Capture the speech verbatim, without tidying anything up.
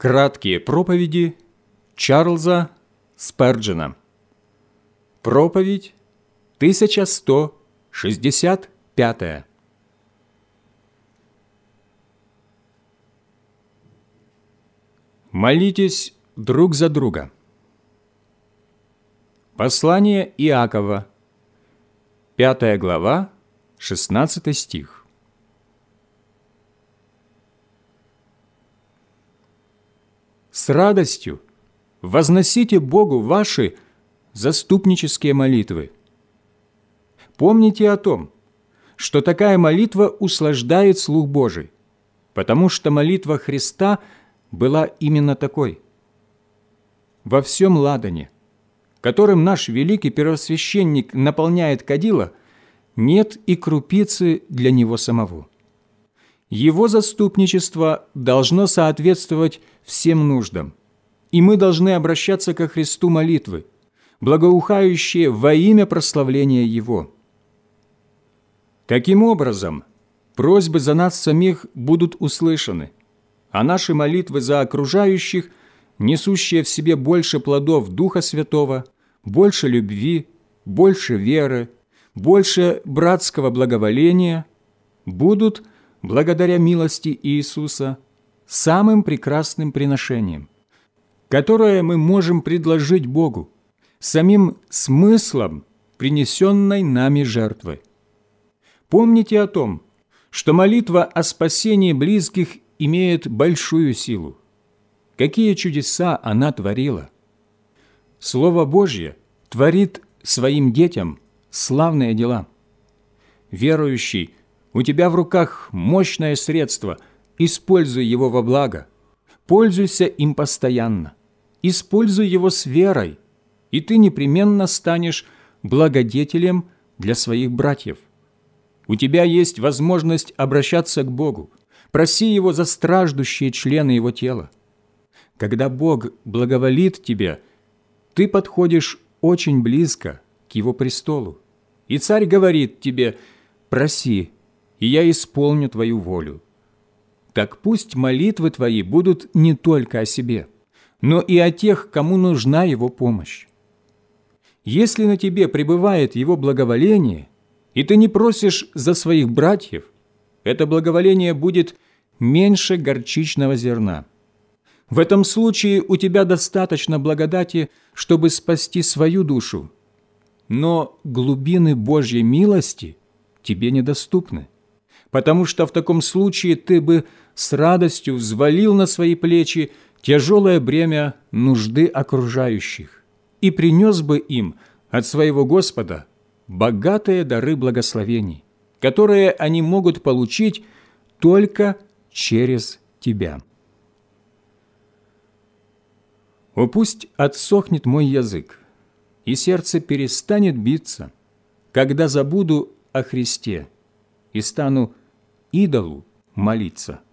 Краткие проповеди Чарльза Сперджена. Проповедь тысяча сто шестьдесят пятая. Молитесь друг за друга. Послание Иакова, пятая глава, шестнадцатый стих. С радостью возносите Богу ваши заступнические молитвы. Помните о том, что такая молитва услаждает слух Божий, потому что молитва Христа была именно такой. Во всем ладане, которым наш великий первосвященник наполняет кадило, нет и крупицы для него самого. Его заступничество должно соответствовать всем нуждам, и мы должны обращаться ко Христу молитвы, благоухающие во имя прославления Его. Таким образом, просьбы за нас самих будут услышаны, а наши молитвы за окружающих, несущие в себе больше плодов Духа Святого, больше любви, больше веры, больше братского благоволения, будут, благодаря милости Иисуса, самым прекрасным приношением, которое мы можем предложить Богу, самим смыслом принесенной нами жертвы. Помните о том, что молитва о спасении близких имеет большую силу. Какие чудеса она творила! Слово Божье творит своим детям славные дела. Верующий, у тебя в руках мощное средство, используй его во благо, пользуйся им постоянно, используй его с верой, и ты непременно станешь благодетелем для своих братьев. У тебя есть возможность обращаться к Богу, проси Его за страждущие члены Его тела. Когда Бог благоволит тебе, ты подходишь очень близко к Его престолу, и Царь говорит тебе: «Проси, и я исполню твою волю». Так пусть молитвы твои будут не только о себе, но и о тех, кому нужна Его помощь. Если на тебе пребывает Его благоволение, и ты не просишь за своих братьев, это благоволение будет меньше горчичного зерна. В этом случае у тебя достаточно благодати, чтобы спасти свою душу, но глубины Божьей милости тебе недоступны, потому что в таком случае ты бы с радостью взвалил на свои плечи тяжелое бремя нужды окружающих и принес бы им от своего Господа богатые дары благословений, которые они могут получить только через тебя. О, пусть отсохнет мой язык, и сердце перестанет биться, когда забуду о Христе и стану идолу молиться.